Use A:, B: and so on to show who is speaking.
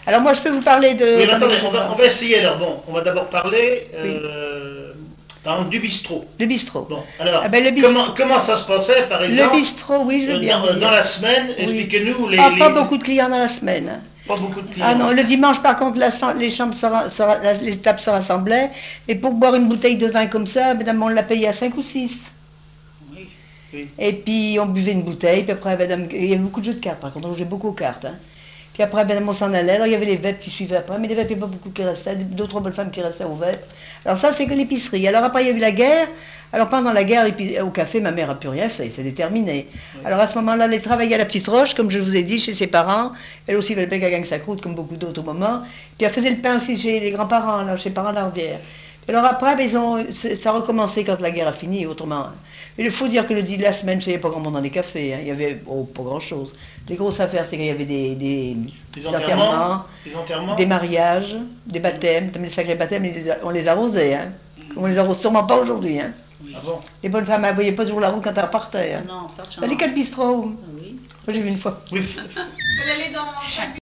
A: Alors moi, je peux vous parler de...
B: Oui, attendez, on va essayer alors. Bon, on va d'abord parler par exemple, du bistrot.
A: Le bistrot.
B: Bon, alors,
A: Ah ben, le bistrot.
B: Comment ça se passait, par exemple,
A: Le bistrot, oui, je veux bien vous dire.
B: dans la semaine?
A: Oui.
B: Expliquez-nous
A: Pas beaucoup de clients dans la semaine.
B: Pas beaucoup de clients.
A: Ah non, le dimanche, par contre, les tables se rassemblaient. Et pour boire une bouteille de vin comme ça, madame, on l'a payé à 5 ou 6.
B: Oui, oui.
A: Et puis, on buvait une bouteille. Puis après, madame, il y avait beaucoup de jeux de cartes, par contre, on jouait beaucoup aux cartes. Hein. Puis après, madame, on s'en allait. Alors, il y avait les vêpres qui suivaient après. Mais les vêpres, il n'y avait pas beaucoup qui restaient. Deux, trois bonnes femmes qui restaient aux vêpres. Alors ça, c'est que l'épicerie. Alors après, il y a eu la guerre. Alors pendant la guerre, au café, ma mère n'a plus rien fait. C'est déterminé. Oui. Alors à ce moment-là, elle travaillait à la Petite Roche, comme je vous ai dit, chez ses parents. Elle aussi avait le bec à Gang-Sacroute, comme beaucoup d'autres au moment. Puis elle faisait le pain aussi chez les grands-parents, là, chez les parents d'Ardière. Alors après, ça a recommencé quand la guerre a fini, autrement. Mais il faut dire que la semaine, je ne pas grand monde dans les cafés. Hein. Il y avait pas grand-chose. Les grosses affaires, c'était qu'il y avait des enterrements, des mariages, des baptêmes. Les sacrés baptêmes, on les arrosait. Hein. On les arrose sûrement pas aujourd'hui. Hein.
B: Ah bon?
A: Les bonnes femmes, elles ne voyaient pas toujours la route quand elles repartaient. Hein.
C: Non, pas de chance.
A: Les quatre bistrots.
C: Oui.
A: Moi, j'ai vu une fois.
B: Oui.
D: Elle allait dans chaque